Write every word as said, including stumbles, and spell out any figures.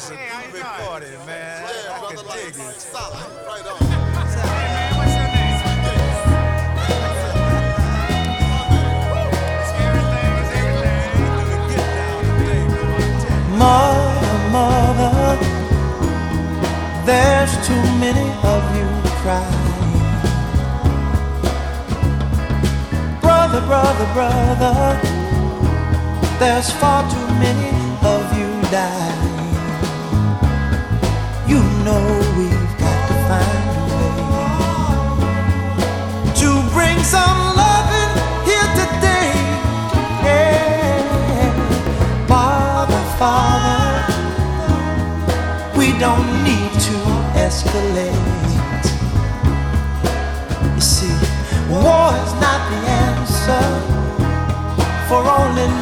was a Hey, how you big doing? party, man. Yeah, I brother, can like, dig it. solid. Right on. Hey, man, what's your name? It's everything, it's everything. Get down today, boy, I tell you. Mother, mother, there's too many of you crying. Brother, brother, brother, there's far too many of you dying. You know we've got to find a way to bring some loving here today. Yeah. Father, Father, we don't need to escalate. You see, war is not the answer, for only